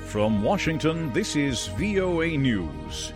From Washington, this is VOA News.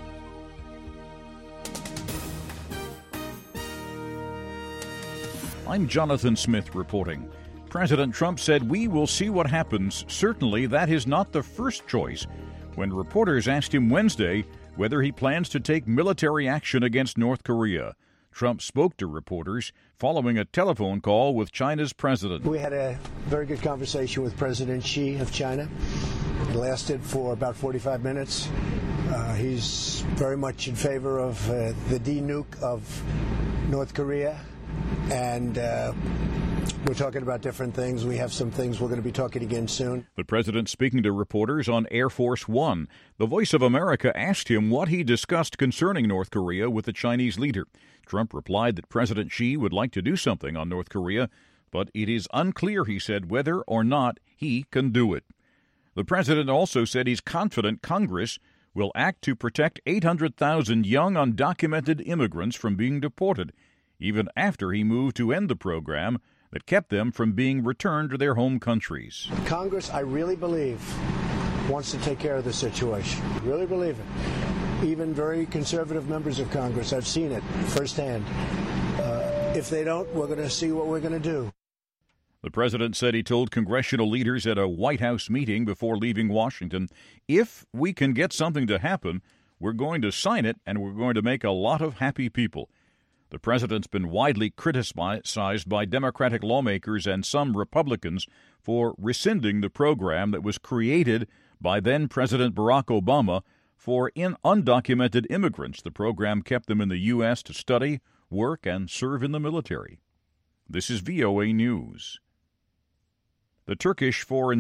I'm Jonathan Smith reporting. President Trump said we will see what happens. Certainly, that is not the first choice. When reporters asked him Wednesday whether he plans to take military action against North Korea, Trump spoke to reporters following a telephone call with China's president. We had a very good conversation with President Xi of China. It lasted for about 45 minutes. He's very much in favor of the de-nuke of North Korea. And we're talking about different things. We have some things we're going to be talking again soon. The president speaking to reporters on Air Force One. The Voice of America asked him what he discussed concerning North Korea with the Chinese leader. Trump replied that President Xi would like to do something on North Korea, but it is unclear, he said, whether or not he can do it. The president also said he's confident Congress will act to protect 800,000 young undocumented immigrants from being deported, even after he moved to end the program that kept them from being returned to their home countries. Congress, I really believe, wants to take care of the situation. Really believe it. Even very conservative members of Congress, I've seen it firsthand. If they don't, we're going to see what we're going to do. The president said he told congressional leaders at a White House meeting before leaving Washington, if we can get something to happen, we're going to sign it and we're going to make a lot of happy people. The president's been widely criticized by Democratic lawmakers and some Republicans for rescinding the program that was created by then-President Barack Obama for undocumented immigrants. The program kept them in the U.S. to study, work, and serve in the military. This is VOA News. The Turkish Foreign